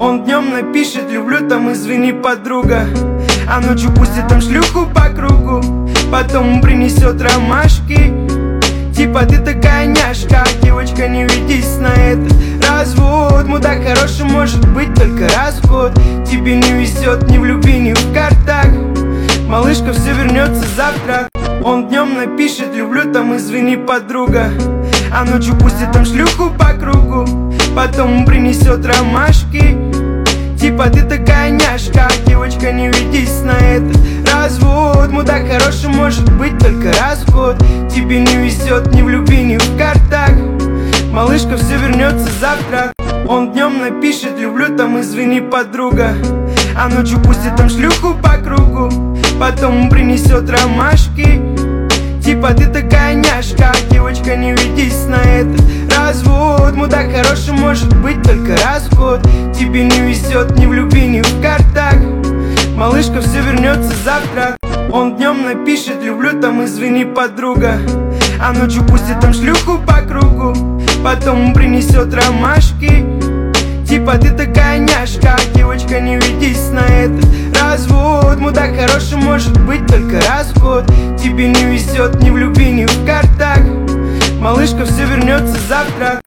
Он днем напишет: люблю там, извини, подруга, а ночью пустит там шлюху по кругу. Потом принесет ромашки, типа ты такая няшка. Девочка, не ведись на этот развод. Мудак хороший может быть только раз в год. Тебе не везет ни в любви, ни в картах. Малышка, все вернется завтра. Он днем напишет: люблю там, извини, подруга, а ночью пустит там шлюху по кругу. Потом принесет ромашки, типа ты такая няшка. Девочка, не ведись на этот развод. Мудак хороший может быть только раз в год. Тебе не везет ни в любви, ни в картах. Малышка, все вернется завтра. Он днем напишет: люблю там, извини, подруга, а ночью пустит там шлюху по кругу. Потом принесет ромашки, типа ты такая няшка. Девочка, не ведись на этот развод. Мудак хороший может быть только раз в год. Тебе не везет ни в любви, ни в картах. Малышка, все вернется завтра. Он днем напишет: люблю там, извини, подруга, а ночью пустит там шлюху по кругу. Потом принесет ромашки, типа ты такая няшка. Девочка, не ведись на этот развод. Мудак хороший может быть только раз в год. Тебе не везет ни в любви, ни в картах. Малышка, все вернется завтра.